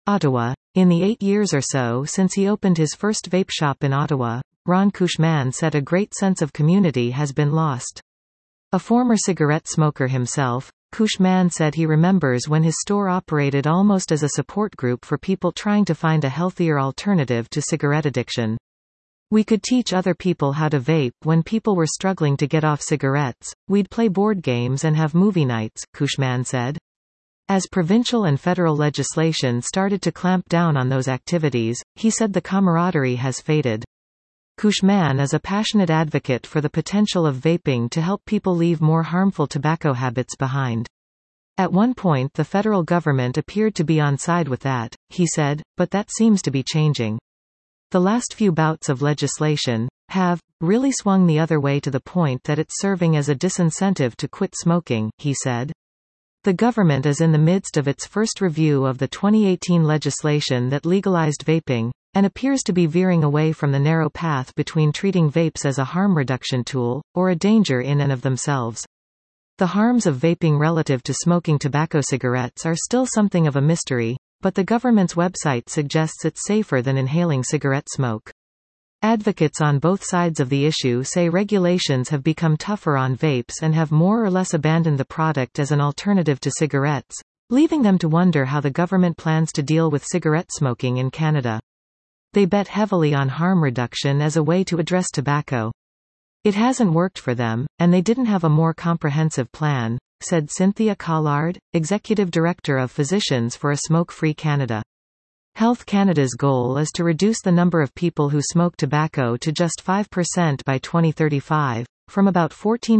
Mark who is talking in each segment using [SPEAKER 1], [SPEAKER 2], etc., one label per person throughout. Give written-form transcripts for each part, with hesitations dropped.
[SPEAKER 1] Ottawa. In the 8 years or so since he opened his first vape shop in Ottawa, Ron Cushman said a great sense of community has been lost. A former cigarette smoker himself, Cushman said he remembers when his store operated almost as a support group for people trying to find a healthier alternative to cigarette addiction. We could teach other people how to vape when people were struggling to get off cigarettes. We'd play board games and have movie nights, Cushman said. As provincial and federal legislation started to clamp down on those activities, he said the camaraderie has faded. Cushman is a passionate advocate for the potential of vaping to help people leave more harmful tobacco habits behind. At one point the federal government appeared to be on side with that, he said, but that seems to be changing. The last few bouts of legislation have really swung the other way to the point that it's serving as a disincentive to quit smoking, he said. The government is in the midst of its first review of the 2018 legislation that legalized vaping, and appears to be veering away from the narrow path between treating vapes as a harm reduction tool, or a danger in and of themselves. The harms of vaping relative to smoking tobacco cigarettes are still something of a mystery, but the government's website suggests it's safer than inhaling cigarette smoke. Advocates on both sides of the issue say regulations have become tougher on vapes and have more or less abandoned the product as an alternative to cigarettes, leaving them to wonder how the government plans to deal with cigarette smoking in Canada. They bet heavily on harm reduction as a way to address tobacco. It hasn't worked for them, and they didn't have a more comprehensive plan, said Cynthia Collard, Executive Director of Physicians for a Smoke-Free Canada. Health Canada's goal is to reduce the number of people who smoke tobacco to just 5% by 2035, from about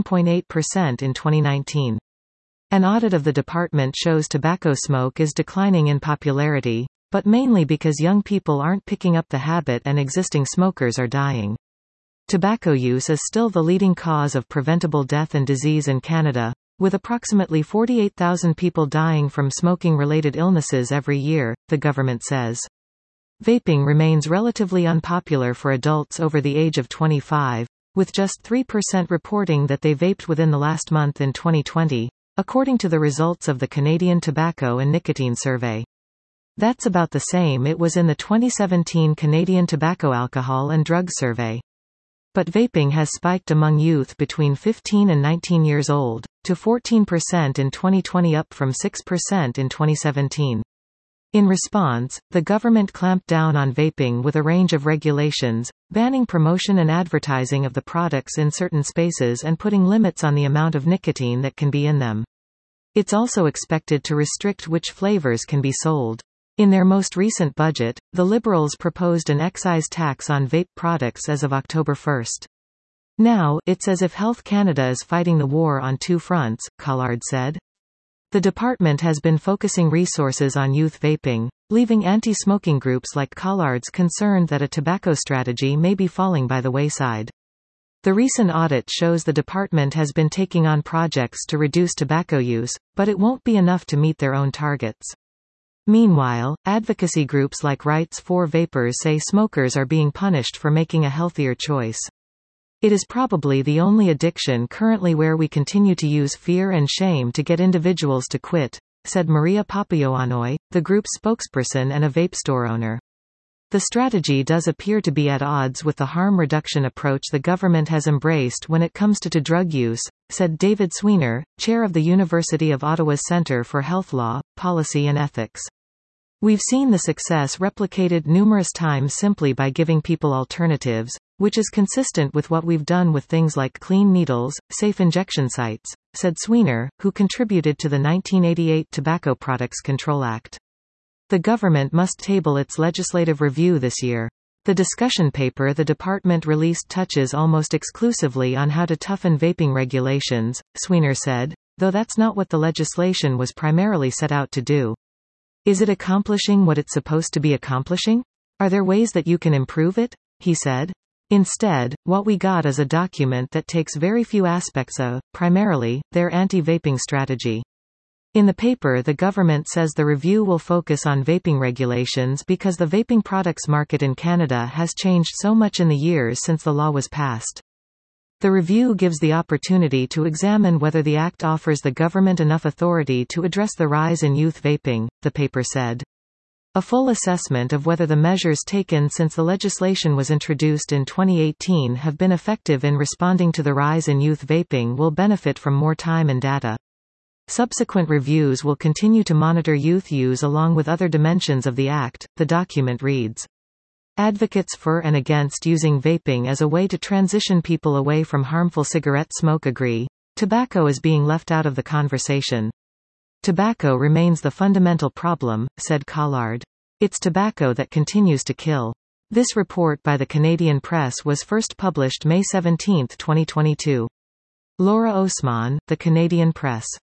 [SPEAKER 1] 14.8% in 2019. An audit of the department shows tobacco smoke is declining in popularity, but mainly because young people aren't picking up the habit and existing smokers are dying. Tobacco use is still the leading cause of preventable death and disease in Canada, with approximately 48,000 people dying from smoking-related illnesses every year, the government says. Vaping remains relatively unpopular for adults over the age of 25, with just 3% reporting that they vaped within the last month in 2020, according to the results of the Canadian Tobacco and Nicotine Survey. That's about the same it was in the 2017 Canadian Tobacco Alcohol and Drug Survey. But vaping has spiked among youth between 15 and 19 years old, to 14% in 2020 up from 6% in 2017. In response, the government clamped down on vaping with a range of regulations, banning promotion and advertising of the products in certain spaces and putting limits on the amount of nicotine that can be in them. It's also expected to restrict which flavors can be sold. In their most recent budget, the Liberals proposed an excise tax on vape products as of October 1. Now, it's as if Health Canada is fighting the war on two fronts, Collard said. The department has been focusing resources on youth vaping, leaving anti-smoking groups like Collard's concerned that a tobacco strategy may be falling by the wayside. The recent audit shows the department has been taking on projects to reduce tobacco use, but it won't be enough to meet their own targets. Meanwhile, advocacy groups like Rights for Vapers say smokers are being punished for making a healthier choice. It is probably the only addiction currently where we continue to use fear and shame to get individuals to quit, said Maria Papaioannou, the group's spokesperson and a vape store owner. The strategy does appear to be at odds with the harm reduction approach the government has embraced when it comes to drug use, said David Sweener, chair of the University of Ottawa's Centre for Health Law, Policy and Ethics. We've seen the success replicated numerous times simply by giving people alternatives, which is consistent with what we've done with things like clean needles, safe injection sites, said Sweener, who contributed to the 1988 Tobacco Products Control Act. The government must table its legislative review this year. The discussion paper the department released touches almost exclusively on how to toughen vaping regulations, Sweener said, though that's not what the legislation was primarily set out to do. Is it accomplishing what it's supposed to be accomplishing? Are there ways that you can improve it? He said. Instead, what we got is a document that takes very few aspects of, primarily, their anti-vaping strategy. In the paper the government says the review will focus on vaping regulations because the vaping products market in Canada has changed so much in the years since the law was passed. The review gives the opportunity to examine whether the Act offers the government enough authority to address the rise in youth vaping, the paper said. A full assessment of whether the measures taken since the legislation was introduced in 2018 have been effective in responding to the rise in youth vaping will benefit from more time and data. Subsequent reviews will continue to monitor youth use along with other dimensions of the Act, the document reads. Advocates for and against using vaping as a way to transition people away from harmful cigarette smoke agree. Tobacco is being left out of the conversation. Tobacco remains the fundamental problem, said Collard. It's tobacco that continues to kill. This report by the Canadian Press was first published May 17, 2022. Laura Osman, The Canadian Press.